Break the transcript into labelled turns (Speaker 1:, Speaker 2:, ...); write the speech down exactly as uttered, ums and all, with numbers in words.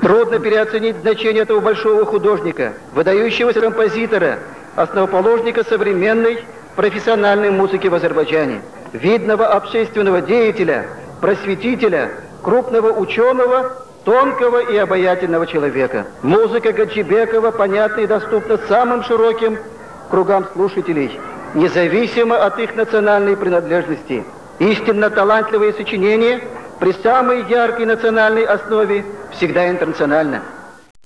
Speaker 1: Трудно переоценить значение этого большого художника, выдающегося композитора, основоположника современной профессиональной музыки в Азербайджане, видного общественного деятеля, просветителя, крупного ученого, тонкого и обаятельного человека. Музыка Гаджибекова понятна и доступна самым широким кругам слушателей, независимо от их национальной принадлежности. Истинно талантливые сочинения при самой яркой национальной основе всегда интернационально.